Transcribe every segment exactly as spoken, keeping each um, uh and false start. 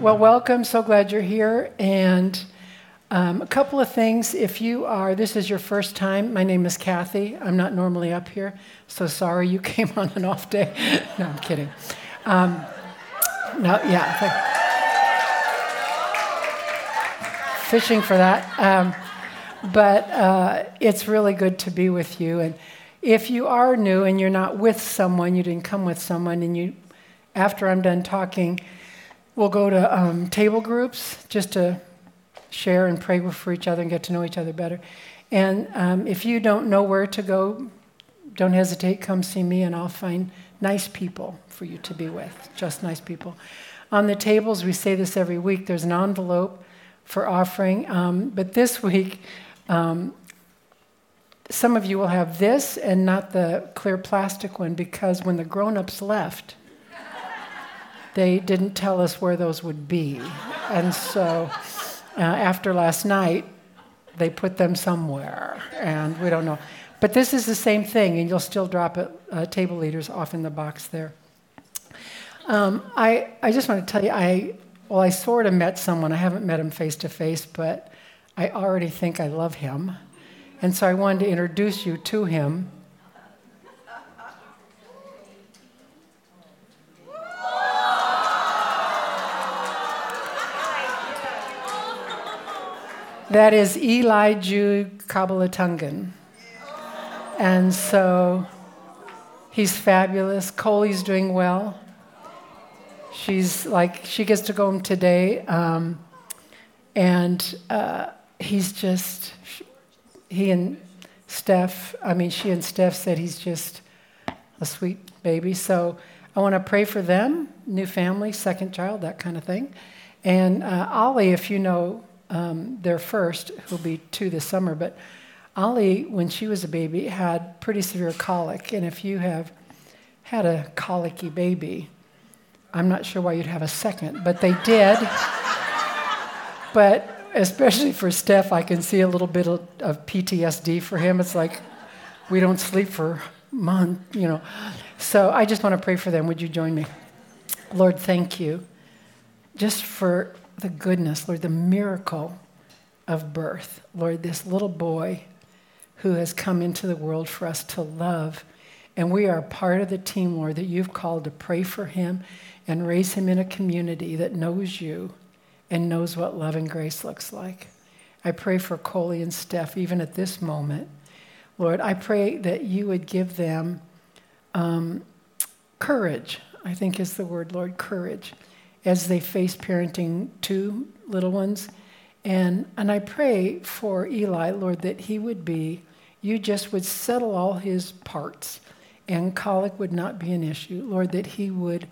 Well, welcome. So glad you're here. And um, a couple of things. If you are, this is your first time, my name is Kathy. I'm not normally up here, so sorry you came on an off day. No, I'm kidding. Um, no, yeah. Fishing for that. Um, but uh, it's really good to be with you. And if you are new and you're not with someone, you didn't come with someone, and you, after I'm done talking, we'll go to um, table groups just to share and pray for each other and get to know each other better. And um, if you don't know where to go, don't hesitate. Come see me, and I'll find nice people for you to be with, just nice people. On the tables, we say this every week, there's an envelope for offering. Um, but this week, um, some of you will have this and not the clear plastic one, because when the grown-ups left, they didn't tell us where those would be. And so uh, after last night, they put them somewhere, and we don't know. But this is the same thing, and you'll still drop it, uh, table leaders off in the box there. Um, I, I just want to tell you, I well, I sort of met someone. I haven't met him face-to-face, but I already think I love him. And so I wanted to introduce you to him. That is Eli Ju Kabalatungan. And so he's fabulous. Coley's doing well. She's like, she gets to go home today. Um, and uh, he's just, he and Steph, I mean, she and Steph said he's just a sweet baby. So I want to pray for them, new family, second child, that kind of thing. And uh, Ollie, if you know, Um, their first, who'll be two this summer, but Ollie, when she was a baby, had pretty severe colic, and if you have had a colicky baby, I'm not sure why you'd have a second, but they did. But especially for Steph, I can see a little bit of, of P T S D for him. It's like, we don't sleep for a month, you know. So I just want to pray for them. Would you join me? Lord, thank you just for the goodness, Lord, the miracle of birth. Lord, this little boy who has come into the world for us to love. And we are part of the team, Lord, that you've called to pray for him and raise him in a community that knows you and knows what love and grace looks like. I pray for Coley and Steph, even at this moment. Lord, I pray that you would give them um, courage, I think is the word, Lord, courage, as they face parenting two little ones. And and I pray for Eli, Lord, that he would be, you just would settle all his parts, and colic would not be an issue. Lord, that he would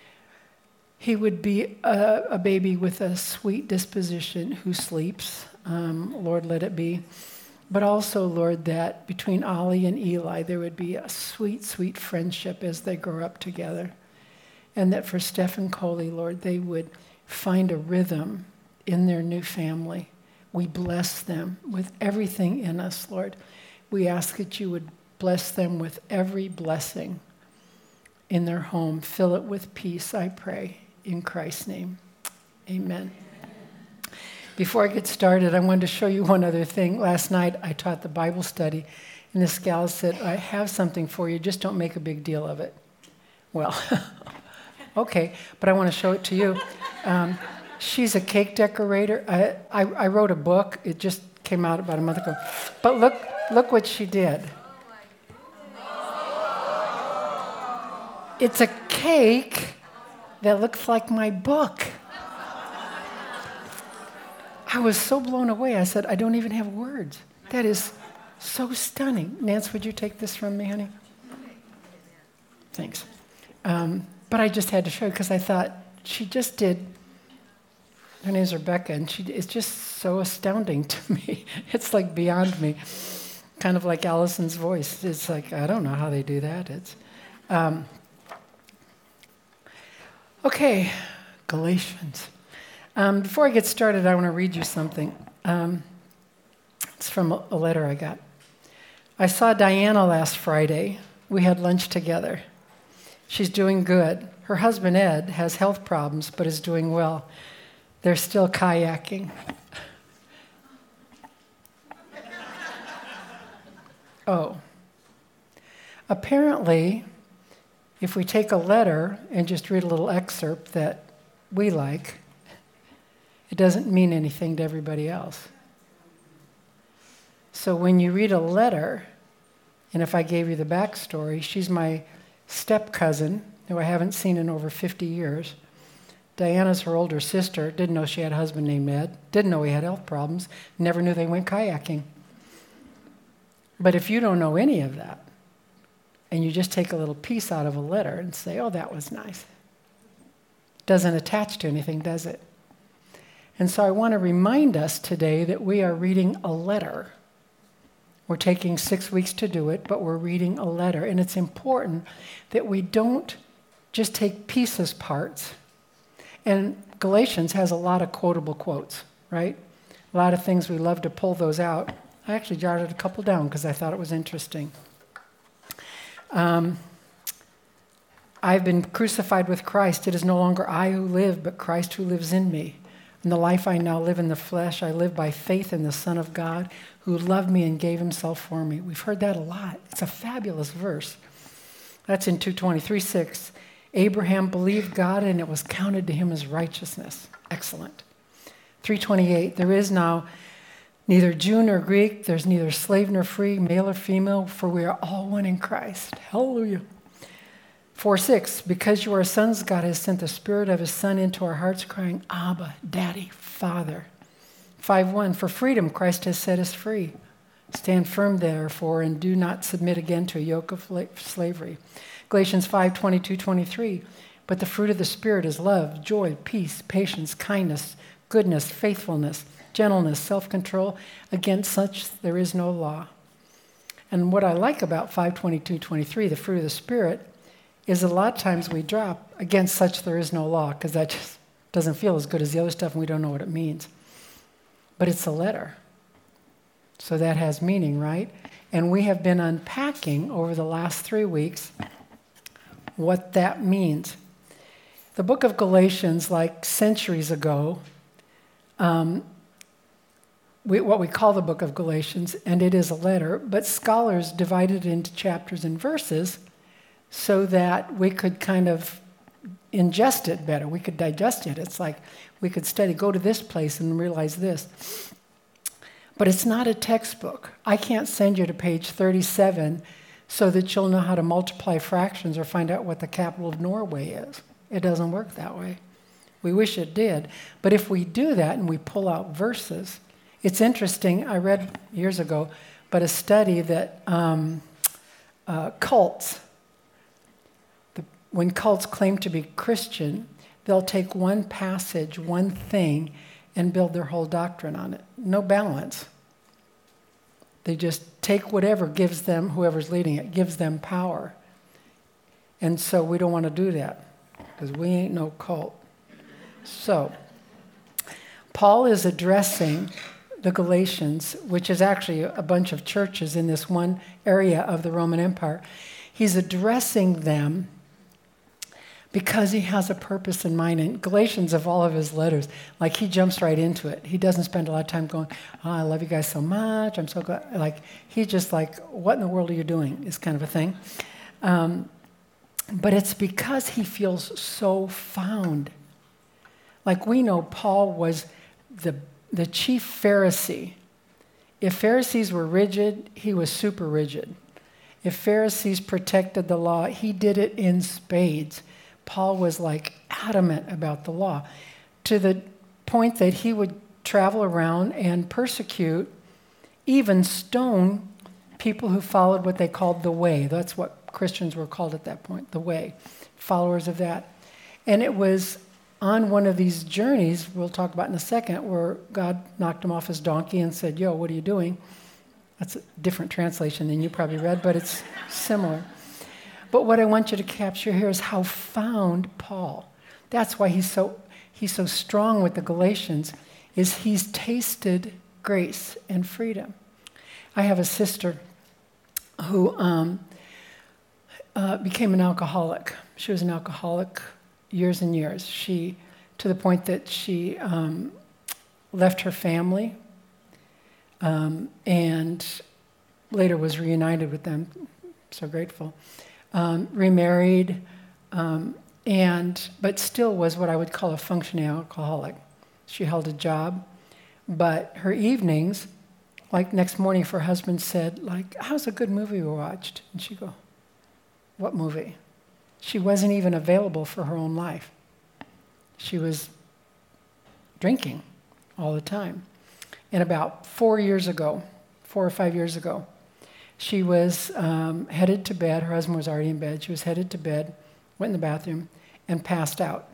he would be a, a baby with a sweet disposition who sleeps. Um, Lord, let it be. But also, Lord, that between Ollie and Eli, there would be a sweet, sweet friendship as they grow up together. And that for Steph and Coley, Lord, they would find a rhythm in their new family. We bless them with everything in us, Lord. We ask that you would bless them with every blessing in their home. Fill it with peace, I pray, in Christ's name. Amen. Before I get started, I wanted to show you one other thing. Last night, I taught the Bible study, and this gal said, I have something for you, just don't make a big deal of it. Well, okay, but I want to show it to you. Um, she's a cake decorator. I, I, I wrote a book. It just came out about a month ago. But look, look what she did. It's a cake that looks like my book. I was so blown away. I said, I don't even have words. That is so stunning. Nance, would you take this from me, honey? Thanks. Um, But I just had to show you because I thought she just did, her name's Rebecca, and she it's just so astounding to me. It's like beyond me. Kind of like Allison's voice. It's like, I don't know how they do that. It's um, okay, Galatians. Um, before I get started, I want to read you something. Um, it's from a, a letter I got. I saw Diana last Friday. We had lunch together. She's doing good. Her husband, Ed, has health problems but is doing well. They're still kayaking. Oh. Apparently, if we take a letter and just read a little excerpt that we like, it doesn't mean anything to everybody else. So when you read a letter, and if I gave you the backstory, she's my step-cousin, who I haven't seen in over fifty years. Diana's her older sister, didn't know she had a husband named Ed, didn't know he had health problems, never knew they went kayaking. But if you don't know any of that, and you just take a little piece out of a letter and say, oh, that was nice, doesn't attach to anything, does it? And so I want to remind us today that we are reading a letter. We're taking six weeks to do it, but we're reading a letter. And it's important that we don't just take pieces, parts. And Galatians has a lot of quotable quotes, right? A lot of things we love to pull those out. I actually jotted a couple down because I thought it was interesting. Um, I've been crucified with Christ. It is no longer I who live, but Christ who lives in me. In the life I now live in the flesh, I live by faith in the Son of God who loved me and gave himself for me. We've heard that a lot. It's a fabulous verse. That's in two twenty-three six. Abraham believed God and it was counted to him as righteousness. Excellent. three twenty-eight. There is now neither Jew nor Greek. There's neither slave nor free, male or female, for we are all one in Christ. Hallelujah. four six. Because you are sons, God has sent the Spirit of his Son into our hearts, crying, Abba, Daddy, Father. five one. For freedom, Christ has set us free. Stand firm, therefore, and do not submit again to a yoke of slavery. Galatians five twenty-two twenty-three. But the fruit of the Spirit is love, joy, peace, patience, kindness, goodness, faithfulness, gentleness, self-control. Against such there is no law. And what I like about five twenty-two twenty-three, the fruit of the Spirit, is a lot of times we drop against such there is no law, because that just doesn't feel as good as the other stuff and we don't know what it means. But it's a letter. So that has meaning, right? And we have been unpacking over the last three weeks what that means. The book of Galatians, like centuries ago, um, we, what we call the book of Galatians, and it is a letter, but scholars divided it into chapters and verses so that we could kind of ingest it better. We could digest it. It's like we could study, go to this place and realize this. But it's not a textbook. I can't send you to page thirty-seven so that you'll know how to multiply fractions or find out what the capital of Norway is. It doesn't work that way. We wish it did. But if we do that and we pull out verses, it's interesting. I read years ago, but a study that um, uh, cults, the, when cults claim to be Christian, they'll take one passage, one thing, and build their whole doctrine on it. No balance. They just take whatever gives them, whoever's leading it, gives them power. And so we don't want to do that because we ain't no cult. So Paul is addressing the Galatians, which is actually a bunch of churches in this one area of the Roman Empire. He's addressing them because he has a purpose in mind. And Galatians, of all of his letters, like he jumps right into it. He doesn't spend a lot of time going, oh, I love you guys so much. I'm so glad. Like, he's just like, what in the world are you doing? Is kind of a thing. Um, but it's because he feels so found. Like we know Paul was the, the chief Pharisee. If Pharisees were rigid, he was super rigid. If Pharisees protected the law, he did it in spades. Paul was like adamant about the law to the point that he would travel around and persecute, even stone people who followed what they called the way. That's what Christians were called at that point, the way, followers of that. And it was on one of these journeys, we'll talk about in a second, where God knocked him off his donkey and said, yo, what are you doing? That's a different translation than you probably read, but it's similar. But what I want you to capture here is how found Paul. That's why he's so he's so strong with the Galatians, is he's tasted grace and freedom. I have a sister who um, uh, became an alcoholic. She was an alcoholic years and years. She to the point that she um, left her family um, and later was reunited with them. So grateful. Um, remarried, um, and but still was what I would call a functioning alcoholic. She held a job, but her evenings, like next morning if her husband said, like, how's a good movie we watched? And she'd go, what movie? She wasn't even available for her own life. She was drinking all the time. And about four years ago, four or five years ago, she was um, headed to bed. Her husband was already in bed. She was headed to bed, went in the bathroom, and passed out.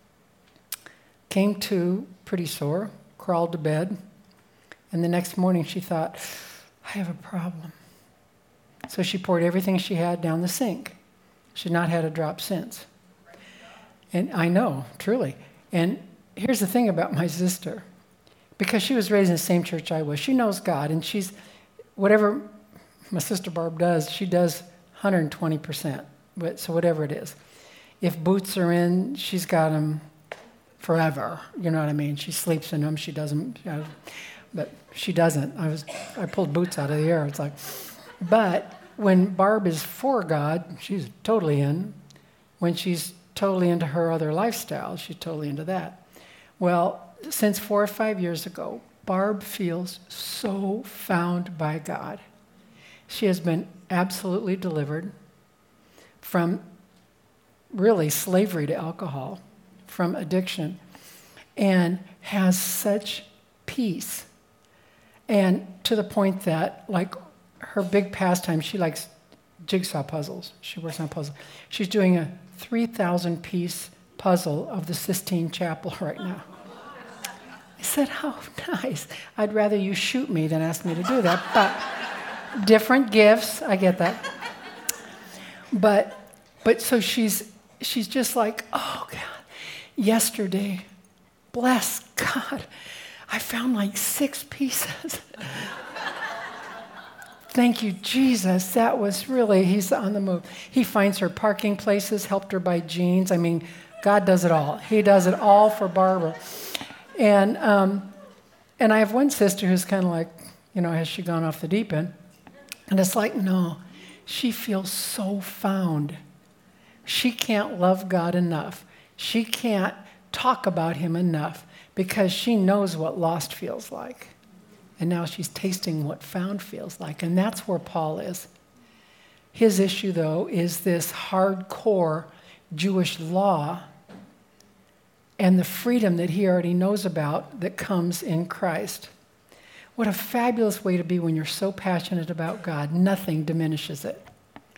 Came to pretty sore, crawled to bed, and the next morning she thought, I have a problem. So she poured everything she had down the sink. She'd not had a drop since. And I know, truly. And here's the thing about my sister. Because she was raised in the same church I was, she knows God, and she's, whatever my sister Barb does, she does one hundred twenty percent. But, so whatever it is. If boots are in, she's got them forever. You know what I mean? She sleeps in them. She doesn't. You know, but she doesn't. I was. I pulled boots out of the air. It's like, but when Barb is for God, she's totally in. When she's totally into her other lifestyle, she's totally into that. Well, since four or five years ago, Barb feels so found by God. She has been absolutely delivered from really slavery to alcohol, from addiction, and has such peace. And to the point that, like, her big pastime, she likes jigsaw puzzles. She works on puzzles. She's doing a three thousand piece puzzle of the Sistine Chapel right now. I said, how nice. I'd rather you shoot me than ask me to do that, but different gifts, I get that. But but so she's she's just like, oh God, yesterday, bless God, I found like six pieces. Thank you, Jesus. That was really, he's on the move. He finds her parking places, helped her buy jeans. I mean, God does it all. He does it all for Barbara. And um, and I have one sister who's kind of like, you know, has she gone off the deep end? And it's like, no, she feels so found. She can't love God enough. She can't talk about him enough because she knows what lost feels like. And now she's tasting what found feels like. And that's where Paul is. His issue, though, is this hardcore Jewish law and the freedom that he already knows about that comes in Christ. What a fabulous way to be when you're so passionate about God. Nothing diminishes it.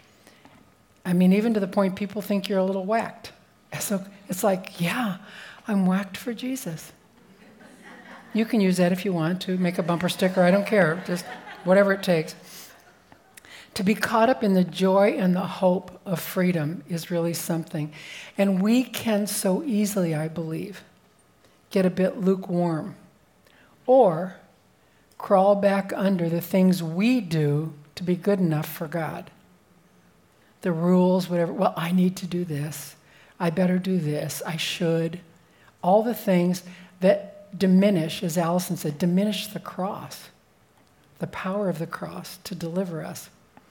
I mean, even to the point people think you're a little whacked. So it's like, yeah, I'm whacked for Jesus. You can use that if you want to, make a bumper sticker, I don't care, just whatever it takes. To be caught up in the joy and the hope of freedom is really something. And we can so easily, I believe, get a bit lukewarm or crawl back under the things we do to be good enough for God. The rules, whatever, well, I need to do this. I better do this. I should. All the things that diminish, as Allison said, diminish the cross, the power of the cross to deliver us.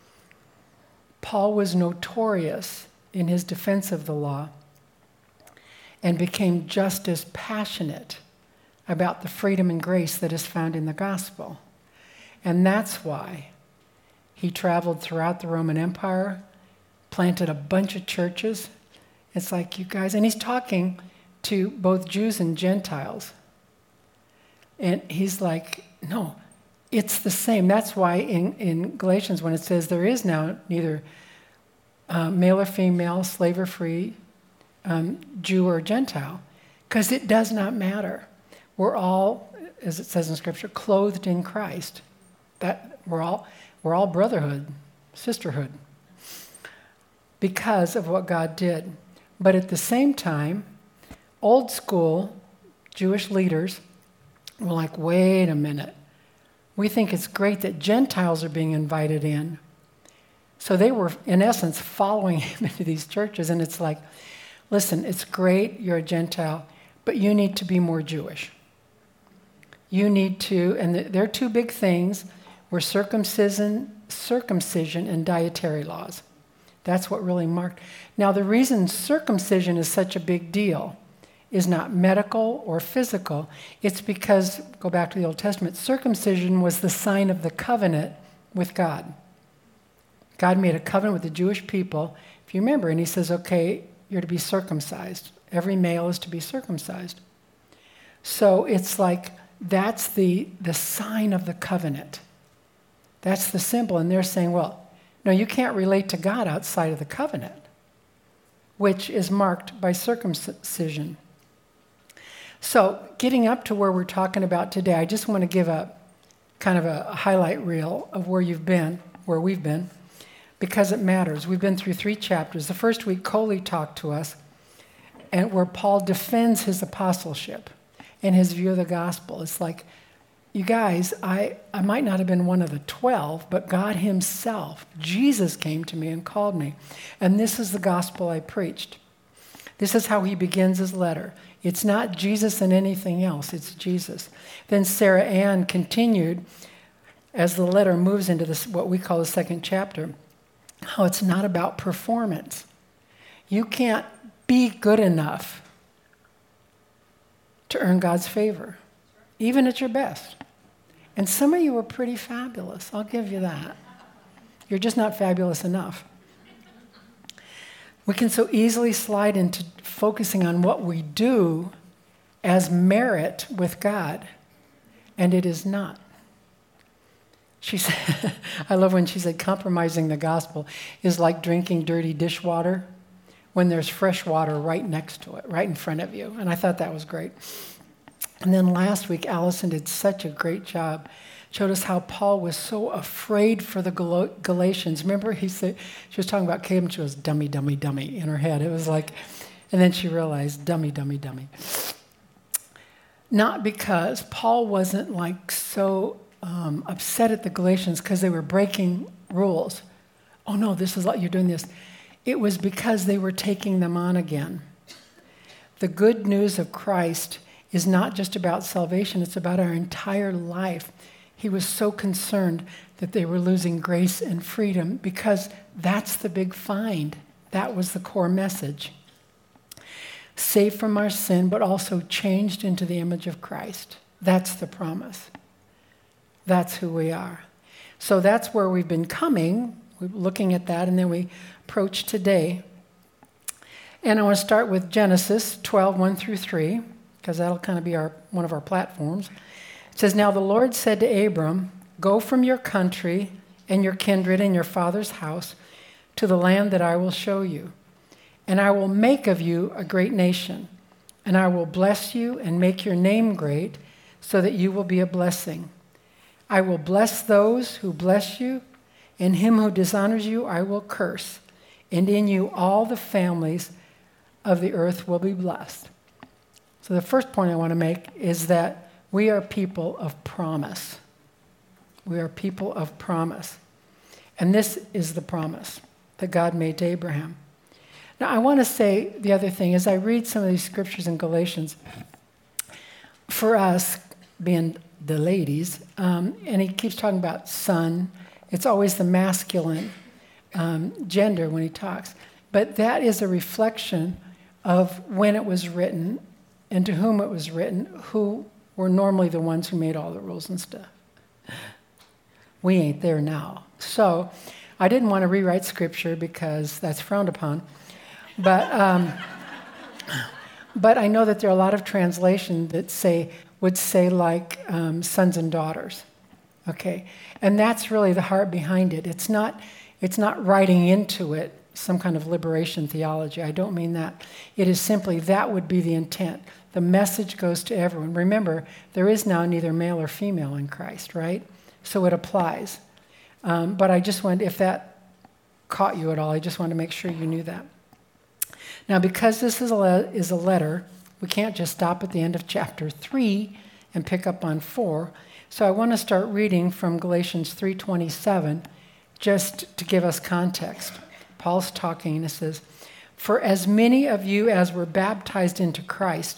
Paul was notorious in his defense of the law and became just as passionate about the freedom and grace that is found in the gospel. And that's why he traveled throughout the Roman Empire, planted a bunch of churches. It's like, you guys, and he's talking to both Jews and Gentiles. And he's like, no, it's the same. That's why in, in Galatians, when it says there is now neither uh, male or female, slave or free, um, Jew or Gentile, because it does not matter. We're all, as it says in Scripture, clothed in Christ. That we're all we're all brotherhood, sisterhood, because of what God did. But at the same time, old school Jewish leaders were like, wait a minute. We think it's great that Gentiles are being invited in. So they were, in essence, following him into these churches. And it's like, listen, it's great you're a Gentile, but you need to be more Jewish. You need to, and there are two big things, were circumcision, circumcision and dietary laws. That's what really marked. Now, the reason circumcision is such a big deal is not medical or physical. It's because, go back to the Old Testament, circumcision was the sign of the covenant with God. God made a covenant with the Jewish people, if you remember, and he says, okay, you're to be circumcised. Every male is to be circumcised. So it's like, that's the, the sign of the covenant. That's the symbol. And they're saying, well, no, you can't relate to God outside of the covenant, which is marked by circumcision. So getting up to where we're talking about today, I just want to give a kind of a highlight reel of where you've been, where we've been, because it matters. We've been through three chapters. The first week, Coley talked to us, and where Paul defends his apostleship and his view of the gospel. It's like, you guys, I, I might not have been one of the twelve, but God himself, Jesus came to me and called me. And this is the gospel I preached. This is how he begins his letter. It's not Jesus and anything else, it's Jesus. Then Sarah Ann continued, as the letter moves into this, what we call the second chapter, how it's not about performance. You can't be good enough to earn God's favor, even at your best. And some of you are pretty fabulous, I'll give you that. You're just not fabulous enough. We can so easily slide into focusing on what we do as merit with God, and it is not. She said, I love when she said compromising the gospel is like drinking dirty dishwater when there's fresh water right next to it, right in front of you. And I thought that was great. And then last week, Allison did such a great job. Showed us how Paul was so afraid for the Gal- Galatians. Remember, he said, she was talking about Caleb, and she was dummy, dummy, dummy in her head. It was like, and then she realized, dummy, dummy, dummy. Not because Paul wasn't like so um, upset at the Galatians because they were breaking rules. Oh no, this is like you're doing this. It was because they were taking them on again. The good news of Christ is not just about salvation, it's about our entire life. He was so concerned that they were losing grace and freedom because that's the big find. That was the core message. Saved from our sin, but also changed into the image of Christ. That's the promise. That's who we are. So that's where we've been coming. We're looking at that, and then we approach today. And I want to start with Genesis twelve, one through three, because that'll kind of be our one of our platforms. It says, now the Lord said to Abram, go from your country and your kindred and your father's house to the land that I will show you. And I will make of you a great nation. And I will bless you and make your name great so that you will be a blessing. I will bless those who bless you, and him who dishonors you I will curse. And in you all the families of the earth will be blessed. So the first point I want to make is that we are people of promise. We are people of promise. And this is the promise that God made to Abraham. Now, I want to say the other thing, as I read some of these scriptures in Galatians, for us, being the ladies, um, and he keeps talking about son, it's always the masculine um, gender when he talks. But that is a reflection of when it was written and to whom it was written, who were normally the ones who made all the rules and stuff. We ain't there now. So I didn't want to rewrite scripture because that's frowned upon. But um, but I know that there are a lot of translations that say would say like um, sons and daughters. Okay, and that's really the heart behind it. It's not it's not writing into it some kind of liberation theology. I don't mean that. It is simply that would be the intent. The message goes to everyone. Remember, there is now neither male or female in Christ, right? So it applies. Um, but I just wanted, if that caught you at all, I just wanted to make sure you knew that. Now, because this is a, le- is a letter, we can't just stop at the end of chapter three and pick up on four. So I want to start reading from Galatians three twenty-seven, just to give us context. Paul's talking, and it says, for as many of you as were baptized into Christ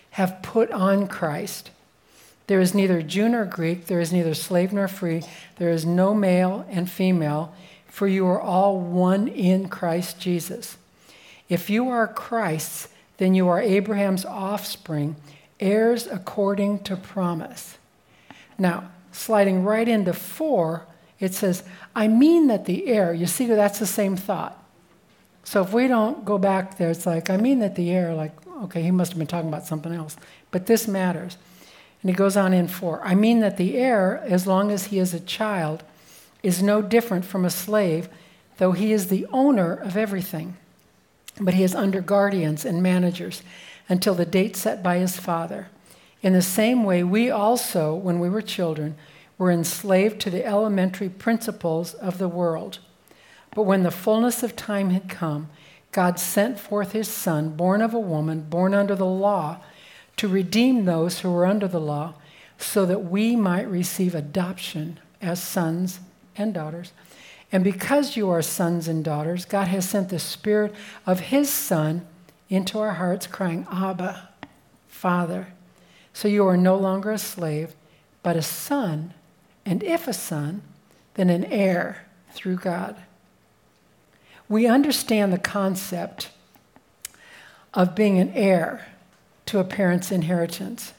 have put on Christ. There is neither Jew nor Greek, there is neither slave nor free, there is no male and female, for you are all one in Christ Jesus. If you are Christ's, then you are Abraham's offspring, heirs according to promise. Now, sliding right into four, it says, I mean that the heir, you see, that's the same thought. So if we don't go back there, it's like, I mean that the heir, like, okay, he must have been talking about something else. But this matters. And he goes on in four. I mean that the heir, as long as he is a child, is no different from a slave, though he is the owner of everything. But he is under guardians and managers until the date set by his father. In the same way, we also, when we were children, were enslaved to the elementary principles of the world. But when the fullness of time had come, God sent forth his Son, born of a woman, born under the law, to redeem those who were under the law, so that we might receive adoption as sons and daughters. And because you are sons and daughters, God has sent the Spirit of his Son into our hearts, crying, Abba, Father. So you are no longer a slave, but a son, and if a son, then an heir through God. We understand the concept of being an heir to a parent's inheritance.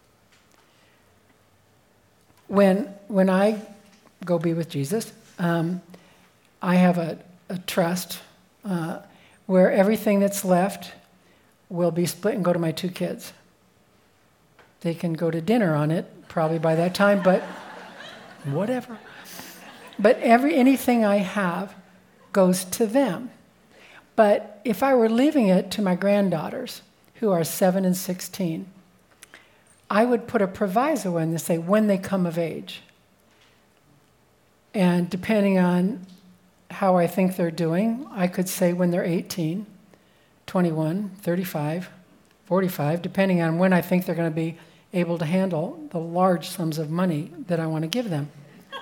When, when I go be with Jesus, um, I have a, a trust uh, where everything that's left will be split and go to my two kids. They can go to dinner on it probably by that time, but whatever. But every anything I have goes to them. But if I were leaving it to my granddaughters, who are seven and sixteen, I would put a proviso in to say when they come of age. And depending on how I think they're doing, I could say when they're eighteen, twenty-one, thirty-five, forty-five, depending on when I think they're going to be able to handle the large sums of money that I want to give them.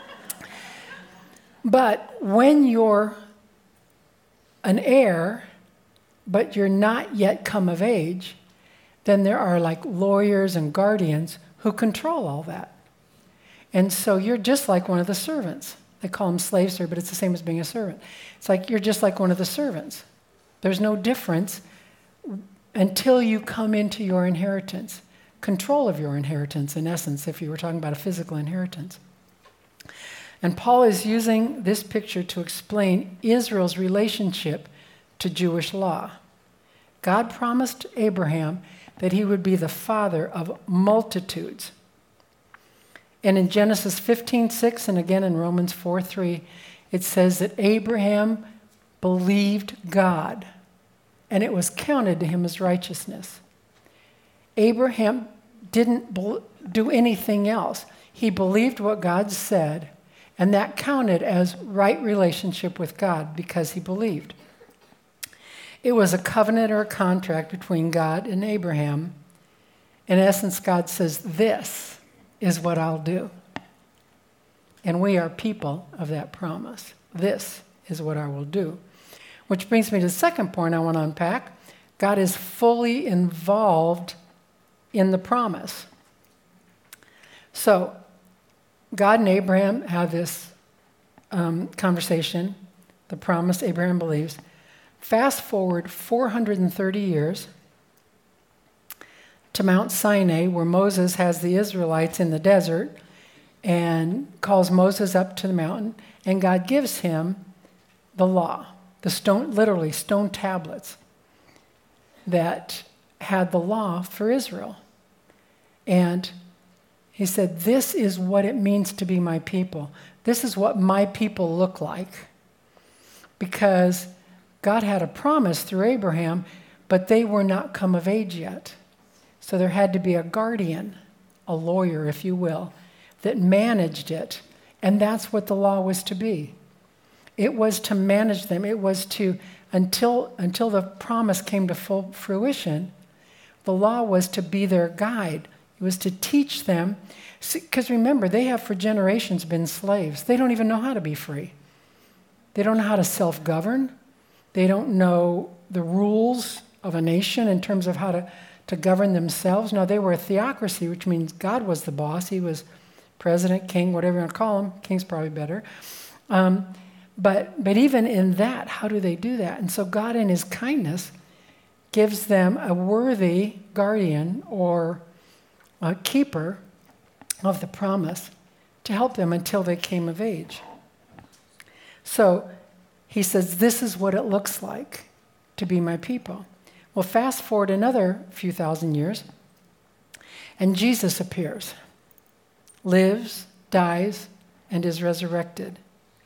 But when you're an heir, but you're not yet come of age, then there are like lawyers and guardians who control all that. And so you're just like one of the servants. They call them slaves here, but it's the same as being a servant. It's like you're just like one of the servants. There's no difference until you come into your inheritance, control of your inheritance, in essence, if you were talking about a physical inheritance. And Paul is using this picture to explain Israel's relationship to Jewish law. God promised Abraham that he would be the father of multitudes. And in Genesis fifteen six and again in Romans four three, it says that Abraham believed God, and it was counted to him as righteousness. Abraham didn't do anything else. He believed what God said, and that counted as right relationship with God because he believed. It was a covenant or a contract between God and Abraham. In essence, God says, this is what I'll do. And we are people of that promise. This is what I will do. Which brings me to the second point I want to unpack. God is fully involved in the promise. So, God and Abraham have this um, conversation, the promise Abraham believes. Fast forward four hundred thirty years to Mount Sinai, where Moses has the Israelites in the desert and calls Moses up to the mountain, and God gives him the law, the stone, literally stone tablets that had the law for Israel. And he said, this is what it means to be my people. This is what my people look like. Because God had a promise through Abraham, but they were not come of age yet. So there had to be a guardian, a lawyer, if you will, that managed it. And that's what the law was to be. It was to manage them. It was to, until, until the promise came to full fruition, the law was to be their guide. It was to teach them. Because remember, they have for generations been slaves. They don't even know how to be free. They don't know how to self-govern. They don't know the rules of a nation in terms of how to, to govern themselves. No, they were a theocracy, which means God was the boss. He was president, king, whatever you want to call him. King's probably better. Um, but, but even in that, how do they do that? And so God in his kindness gives them a worthy guardian or a keeper of the promise to help them until they came of age. So he says, this is what it looks like to be my people. Well, fast forward another few thousand years, and Jesus appears, lives, dies, and is resurrected.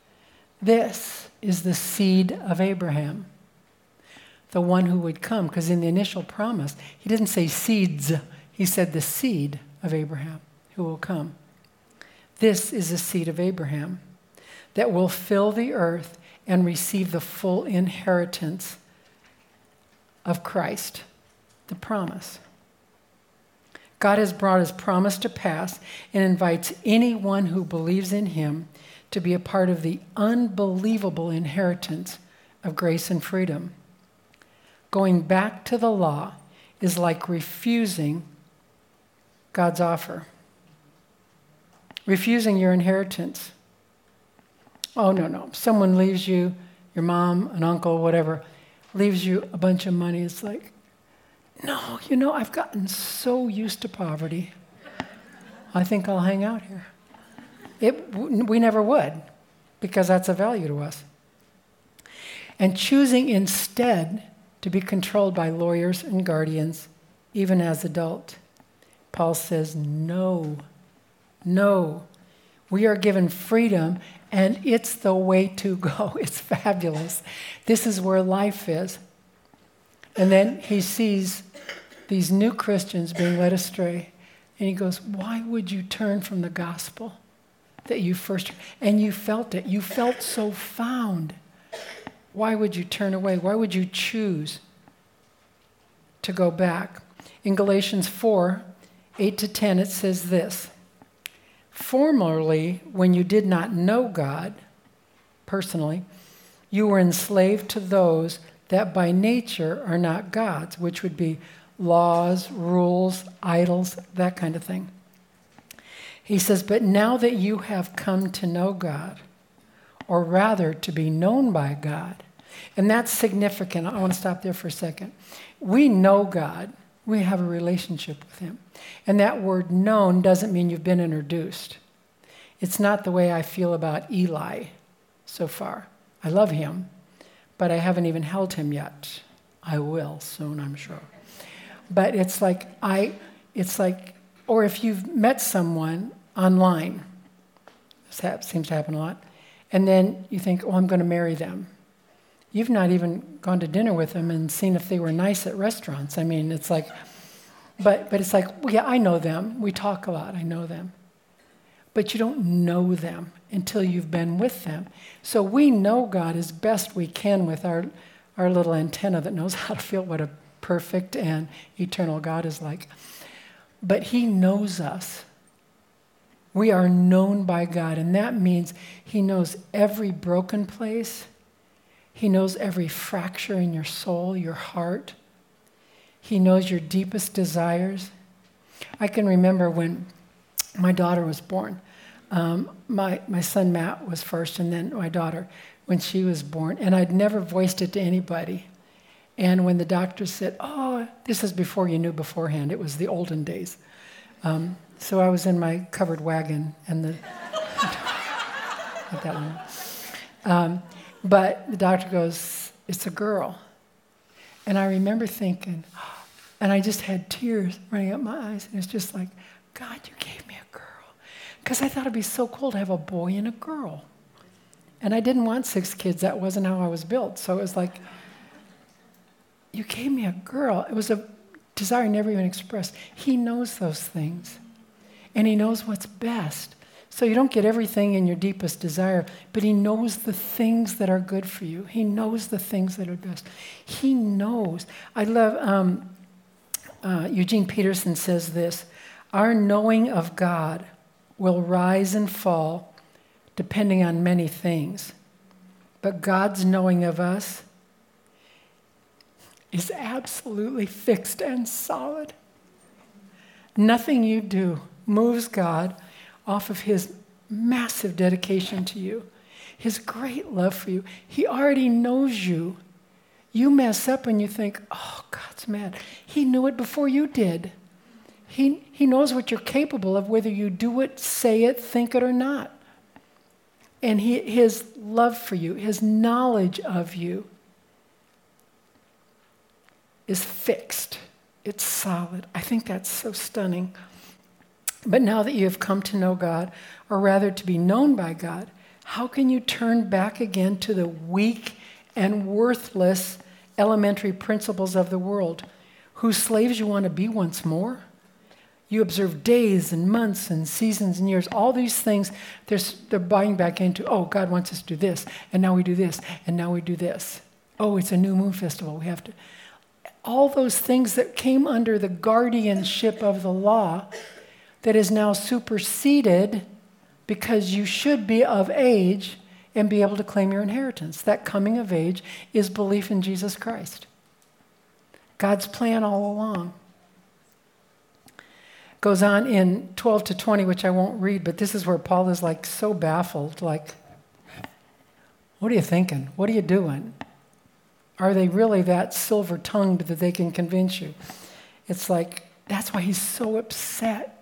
This is the seed of Abraham, the one who would come, because in the initial promise, he didn't say seeds, he said the seed of Abraham who will come. This is the seed of Abraham that will fill the earth and receive the full inheritance of Christ, the promise. God has brought his promise to pass and invites anyone who believes in him to be a part of the unbelievable inheritance of grace and freedom. Going back to the law is like refusing God's offer. Refusing your inheritance. Oh, no, no. Someone leaves you, your mom, an uncle, whatever, leaves you a bunch of money. It's like, no, you know, I've gotten so used to poverty. I think I'll hang out here. It, we never would, because that's a value to us. And choosing instead to be controlled by lawyers and guardians, even as adult. Paul says, no, no. We are given freedom, and it's the way to go. It's fabulous. This is where life is. And then he sees these new Christians being led astray, and he goes, why would you turn from the gospel that you first, and you felt it. You felt so found. Why would you turn away? Why would you choose to go back? In Galatians four, eight to ten, it says this. Formerly, when you did not know God personally, you were enslaved to those that by nature are not God's, which would be laws, rules, idols, that kind of thing. He says, but now that you have come to know God, or rather to be known by God, and that's significant. I want to stop there for a second. We know God. We have a relationship with him. And that word known doesn't mean you've been introduced. It's not the way I feel about Eli so far. I love him, but I haven't even held him yet. I will soon, I'm sure. But it's like I, it's like, or if you've met someone online, this seems to happen a lot, and then you think, oh, I'm going to marry them. You've not even gone to dinner with them and seen if they were nice at restaurants. I mean, it's like, but but it's like, well, yeah, I know them. We talk a lot. I know them. But you don't know them until you've been with them. So we know God as best we can with our, our little antenna that knows how to feel what a perfect and eternal God is like. But he knows us. We are known by God, and that means he knows every broken place. He knows every fracture in your soul, your heart. He knows your deepest desires. I can remember when my daughter was born. Um, my, my son Matt was first, and then my daughter when she was born. And I'd never voiced it to anybody. And when the doctor said, oh, this is before you knew beforehand. It was the olden days. Um, so I was in my covered wagon, and the... not that long. Um, but the doctor goes, it's a girl. And I remember thinking, and I just had tears running up my eyes. And it's just like, God, you gave me a girl. Because I thought it'd be so cool to have a boy and a girl. And I didn't want six kids. That wasn't how I was built. So it was like, you gave me a girl. It was a desire I never even expressed. He knows those things. And he knows what's best. So you don't get everything in your deepest desire, but he knows the things that are good for you. He knows the things that are best. He knows. I love, um, uh, Eugene Peterson says this, our knowing of God will rise and fall depending on many things. But God's knowing of us is absolutely fixed and solid. Nothing you do moves God off of his massive dedication to you, his great love for you. He already knows you. You mess up and you think, oh, God's mad. He knew it before you did. He, he knows what you're capable of, whether you do it, say it, think it, or not. And he, his love for you, his knowledge of you is fixed. It's solid. I think that's so stunning. But now that you have come to know God, or rather to be known by God, how can you turn back again to the weak and worthless elementary principles of the world, whose slaves you want to be once more? You observe days and months and seasons and years, all these things, they're, they're buying back into, oh, God wants us to do this, and now we do this, and now we do this. Oh, it's a new moon festival, we have to. All those things that came under the guardianship of the law that is now superseded because you should be of age and be able to claim your inheritance. That coming of age is belief in Jesus Christ. God's plan all along. Goes on in twelve to twenty, which I won't read, but this is where Paul is like so baffled, like, what are you thinking? What are you doing? Are they really that silver-tongued that they can convince you? It's like, that's why he's so upset.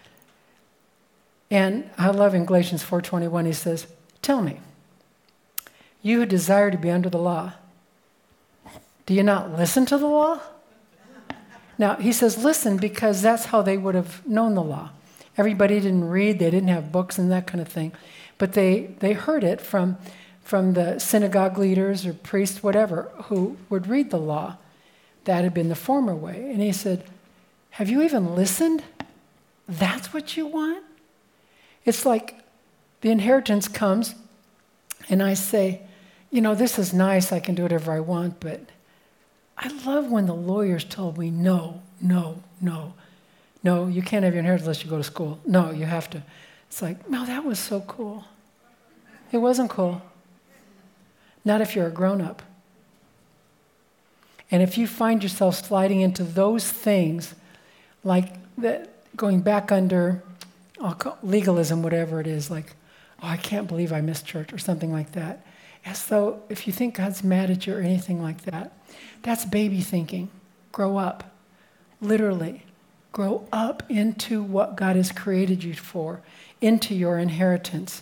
And I love in Galatians four twenty-one, he says, tell me, you who desire to be under the law, do you not listen to the law? Now, he says listen because that's how they would have known the law. Everybody didn't read, they didn't have books and that kind of thing. But they, they heard it from, from the synagogue leaders or priests, whatever, who would read the law. That had been the former way. And he said, have you even listened? That's what you want? It's like the inheritance comes and I say, you know, this is nice, I can do whatever I want, but I love when the lawyers told me, no, no, no. No, you can't have your inheritance unless you go to school. No, you have to. It's like, no, that was so cool. It wasn't cool. Not if you're a grown-up. And if you find yourself sliding into those things, like that, going back under I'll call legalism, whatever it is, like, oh, I can't believe I missed church or something like that. As though if you think God's mad at you or anything like that, that's baby thinking. Grow up. Literally. Grow up into what God has created you for, into your inheritance.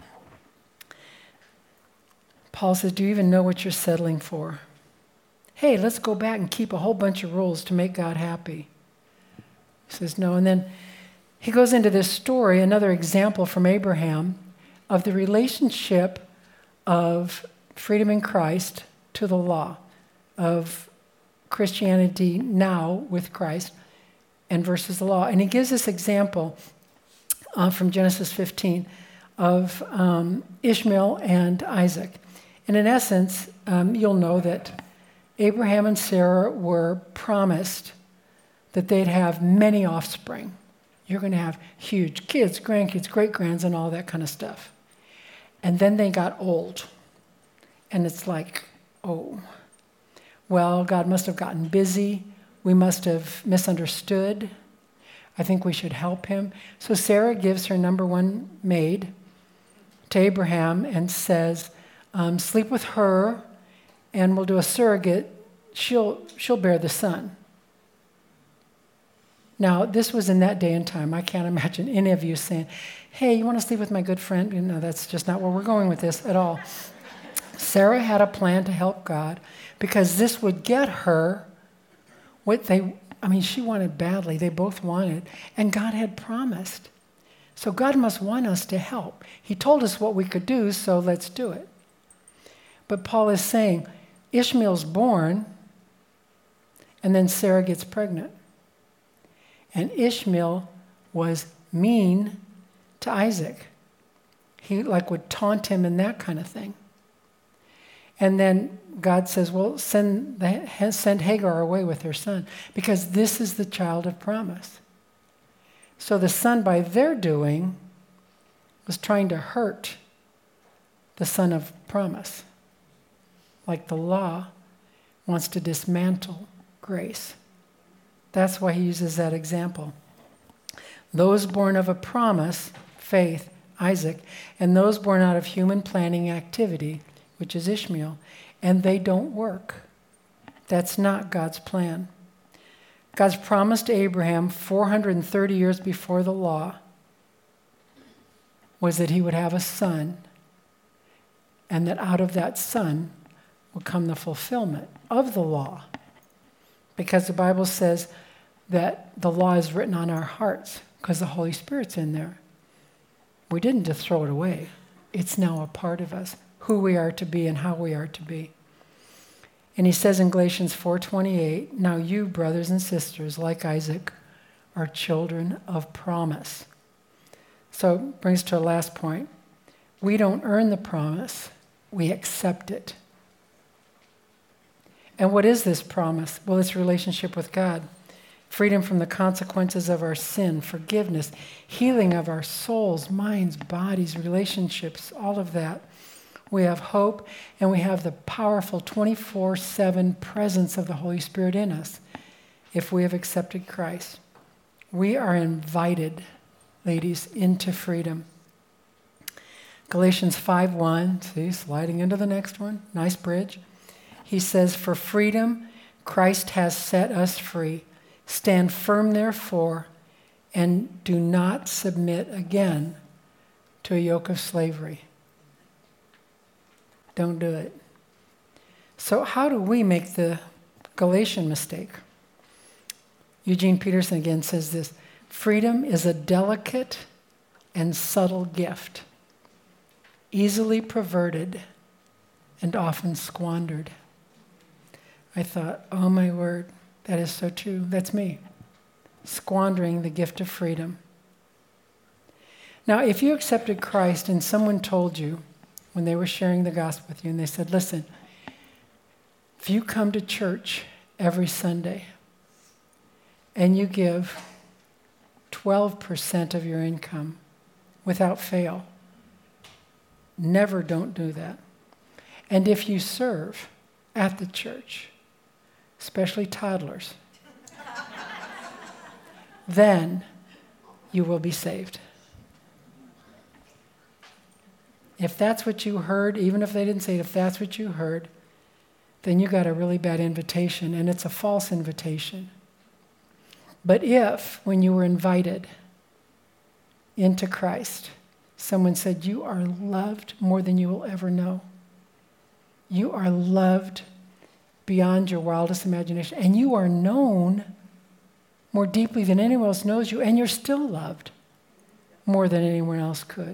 Paul says, do you even know what you're settling for? Hey, let's go back and keep a whole bunch of rules to make God happy. He says, no. And then he goes into this story, another example from Abraham, of the relationship of freedom in Christ to the law, of Christianity now with Christ and versus the law. And he gives this example uh, from Genesis fifteen of um, Ishmael and Isaac. And in essence, um, you'll know that Abraham and Sarah were promised that they'd have many offspring. You're going to have huge kids, grandkids, great-grands, and all that kind of stuff. And then they got old. And it's like, oh, well, God must have gotten busy. We must have misunderstood. I think we should help him. So Sarah gives her number one maid to Abraham and says, um, sleep with her, and we'll do a surrogate. She'll, she'll bear the son. Now, this was in that day and time. I can't imagine any of you saying, hey, you want to sleep with my good friend? You know, that's just not where we're going with this at all. Sarah had a plan to help God because this would get her what they, I mean, she wanted badly. They both wanted. And God had promised. So God must want us to help. He told us what we could do, so let's do it. But Paul is saying, Ishmael's born, and then Sarah gets pregnant. And Ishmael was mean to Isaac. He like would taunt him and that kind of thing. And then God says, well, send, the, send Hagar away with her son, because this is the child of promise. So the son, by their doing, was trying to hurt the son of promise. Like the law wants to dismantle grace. That's why he uses that example. Those born of a promise, faith, Isaac, and those born out of human planning activity, which is Ishmael, and they don't work. That's not God's plan. God's promise to Abraham four hundred thirty years before the law was that he would have a son, and that out of that son would come the fulfillment of the law. Because the Bible says that the law is written on our hearts because the Holy Spirit's in there. We didn't just throw it away. It's now a part of us, who we are to be and how we are to be. And he says in Galatians four twenty-eight, now you, brothers and sisters, like Isaac, are children of promise. So it brings us to our last point. We don't earn the promise, we accept it. And what is this promise? Well, it's relationship with God. Freedom from the consequences of our sin, forgiveness, healing of our souls, minds, bodies, relationships, all of that. We have hope, and we have the powerful twenty-four seven presence of the Holy Spirit in us if we have accepted Christ. We are invited, ladies, into freedom. Galatians five one, see, sliding into the next one, nice bridge. He says, for freedom, Christ has set us free. Stand firm, therefore, and do not submit again to a yoke of slavery. Don't do it. So how do we make the Galatian mistake? Eugene Peterson again says this, freedom is a delicate and subtle gift, easily perverted and often squandered. I thought, oh my word, that is so true. That's me, squandering the gift of freedom. Now, if you accepted Christ and someone told you when they were sharing the gospel with you and they said, listen, if you come to church every Sunday and you give twelve percent of your income without fail, never don't do that. And if you serve at the church, especially toddlers, then you will be saved. If that's what you heard, even if they didn't say it, if that's what you heard, then you got a really bad invitation, and it's a false invitation. But if, when you were invited into Christ, someone said, you are loved more than you will ever know. You are loved beyond your wildest imagination, and you are known more deeply than anyone else knows you, and you're still loved more than anyone else could.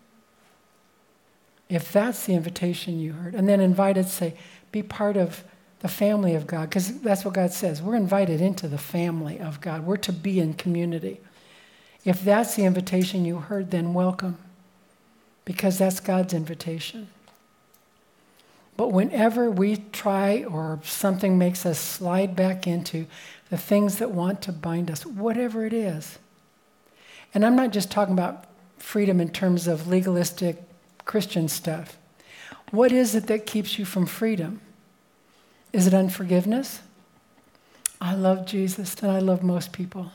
If that's the invitation you heard, and then invited, say, be part of the family of God, because that's what God says. We're invited into the family of God. We're to be in community. If that's the invitation you heard, then welcome, because that's God's invitation. But whenever we try or something makes us slide back into the things that want to bind us, whatever it is, and I'm not just talking about freedom in terms of legalistic Christian stuff. What is it that keeps you from freedom? Is it unforgiveness? I love Jesus and I love most people.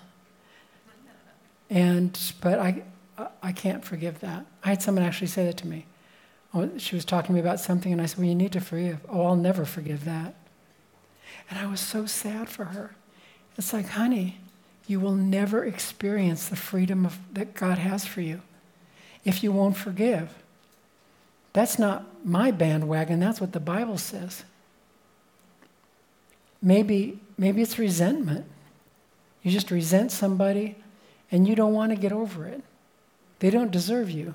And, but I, I can't forgive that. I had someone actually say that to me. Oh, she was talking to me about something and I said, well, you need to forgive. Oh, I'll never forgive that. And I was so sad for her. It's like, honey, you will never experience the freedom of, that God has for you if you won't forgive. That's not my bandwagon. That's what the Bible says. Maybe, maybe it's resentment. You just resent somebody and you don't want to get over it. They don't deserve you.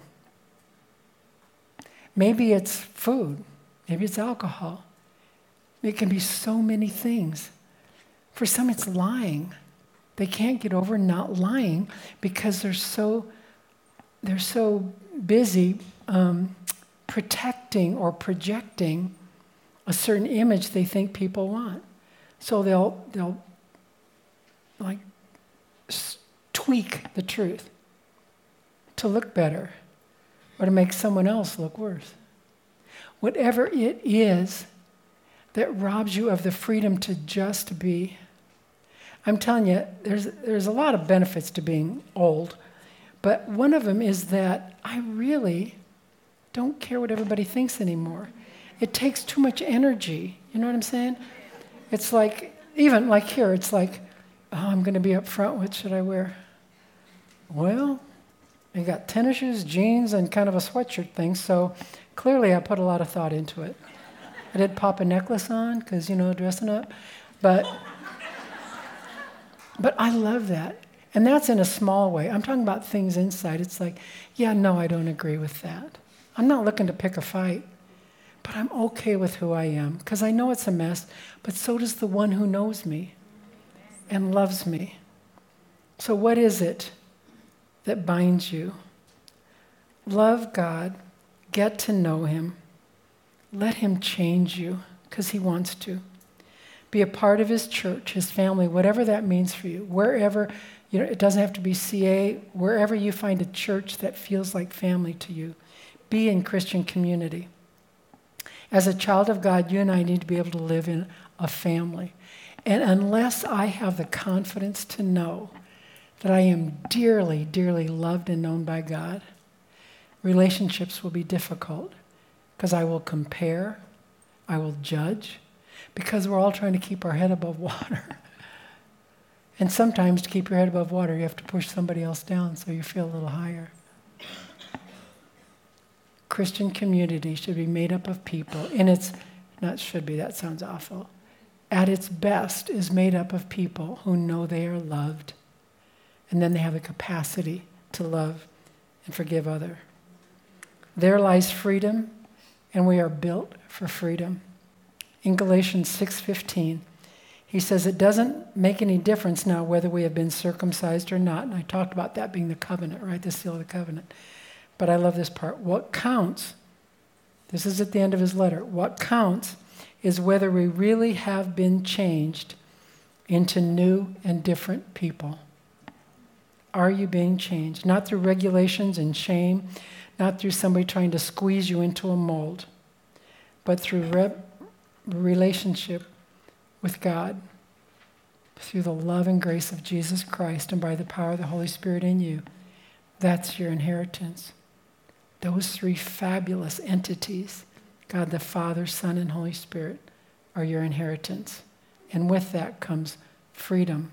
Maybe it's food. Maybe it's alcohol. It can be so many things. For some, it's lying. They can't get over not lying because they're so, they're so busy um, protecting or projecting a certain image they think people want. So they'll they'll like s- tweak the truth to look better or to make someone else look worse. Whatever it is, that robs you of the freedom to just be. I'm telling you, there's, there's a lot of benefits to being old, but one of them is that I really don't care what everybody thinks anymore. It takes too much energy. You know what I'm saying? It's like, even like here, it's like, oh, I'm going to be up front. What should I wear? Well, I got tennis shoes, jeans, and kind of a sweatshirt thing, so clearly I put a lot of thought into it. I did pop a necklace on because, you know, dressing up. But, but I love that. And that's in a small way. I'm talking about things inside. It's like, yeah, no, I don't agree with that. I'm not looking to pick a fight, but I'm okay with who I am because I know it's a mess, but so does the one who knows me and loves me. So what is it that binds you? Love God, get to know him, let him change you because he wants to. Be a part of his church, his family, whatever that means for you. Wherever, you know, it doesn't have to be C A, wherever you find a church that feels like family to you. Be in Christian community. As a child of God, you and I need to be able to live in a family. And unless I have the confidence to know that I am dearly, dearly loved and known by God, relationships will be difficult because I will compare, I will judge, because we're all trying to keep our head above water. And sometimes to keep your head above water, you have to push somebody else down so you feel a little higher. Christian community should be made up of people, and it's not should be, that sounds awful. At its best is made up of people who know they are loved, and then they have the capacity to love and forgive others. There lies freedom, and we are built for freedom. In Galatians six fifteen, he says it doesn't make any difference now whether we have been circumcised or not. And I talked about that being the covenant, right? The seal of the covenant. But I love this part. What counts, this is at the end of his letter, what counts is whether we really have been changed into new and different people. Are you being changed? Not through regulations and shame, not through somebody trying to squeeze you into a mold, but through re- relationship with God, through the love and grace of Jesus Christ and by the power of the Holy Spirit in you. That's your inheritance. Those three fabulous entities, God the Father, Son, and Holy Spirit, are your inheritance. And with that comes freedom,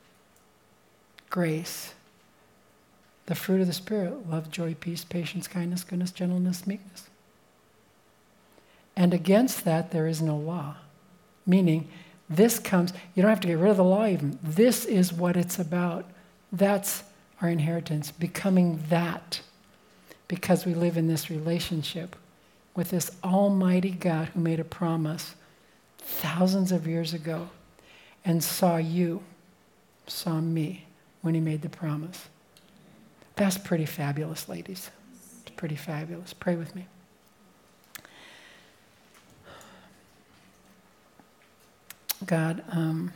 grace, the fruit of the Spirit, love, joy, peace, patience, kindness, goodness, gentleness, meekness. And against that, there is no law. Meaning, this comes, you don't have to get rid of the law even. This is what it's about. That's our inheritance, becoming that. Because we live in this relationship with this almighty God who made a promise thousands of years ago and saw you, saw me when he made the promise. That's pretty fabulous, ladies. It's pretty fabulous. Pray with me. God, um,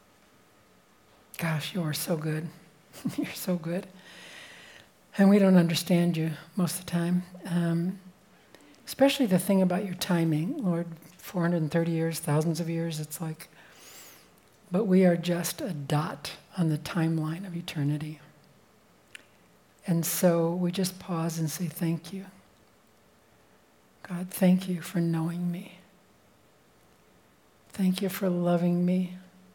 gosh, you are so good. You're so good. And we don't understand you most of the time. Um, especially the thing about your timing, Lord, four hundred thirty years, thousands of years, it's like, but we are just a dot on the timeline of eternity. And so we just pause and say, thank you. God, thank you for knowing me. Thank you for loving me,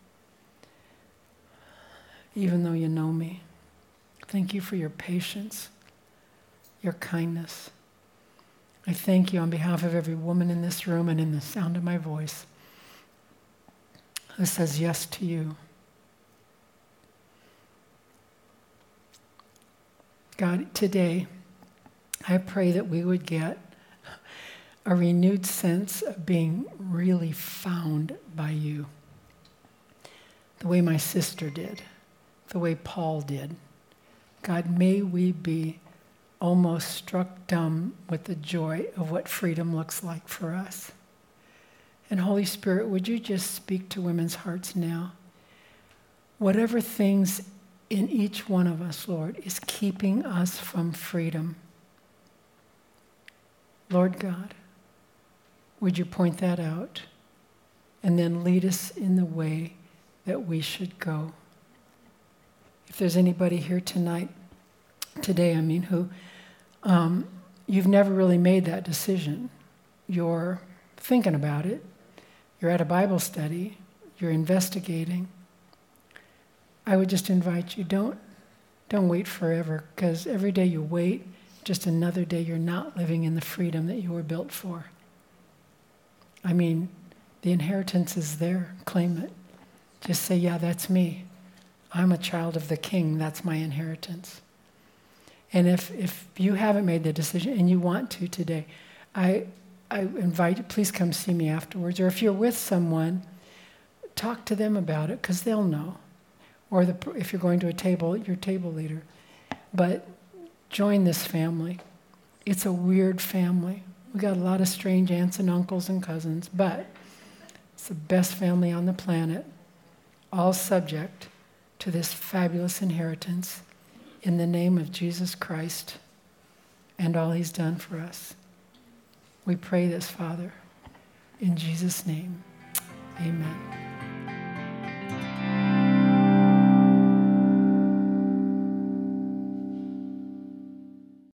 even though you know me. Thank you for your patience, your kindness. I thank you on behalf of every woman in this room and in the sound of my voice who says yes to you. God, today, I pray that we would get a renewed sense of being really found by you. The way my sister did, the way Paul did. God, may we be almost struck dumb with the joy of what freedom looks like for us. And Holy Spirit, would you just speak to women's hearts now? Whatever things in each one of us, Lord, is keeping us from freedom. Lord God, would you point that out? and then lead us in the way that we should go. If there's anybody here tonight, today, I mean, who um, you've never really made that decision. You're thinking about it. You're at a Bible study. You're investigating. I would just invite you, don't, don't wait forever, because every day you wait, just another day you're not living in the freedom that you were built for. I mean, the inheritance is there. Claim it. Just say, yeah, that's me. I'm a child of the King. That's my inheritance. And if, if you haven't made the decision and you want to today, I, I invite you, please come see me afterwards. Or if you're with someone, talk to them about it, because they'll know. Or the, if you're going to a table, your table leader. But join this family. It's a weird family. We got a lot of strange aunts and uncles and cousins, but it's the best family on the planet, all subject to this fabulous inheritance in the name of Jesus Christ and all he's done for us. We pray this, Father, in Jesus' name. Amen.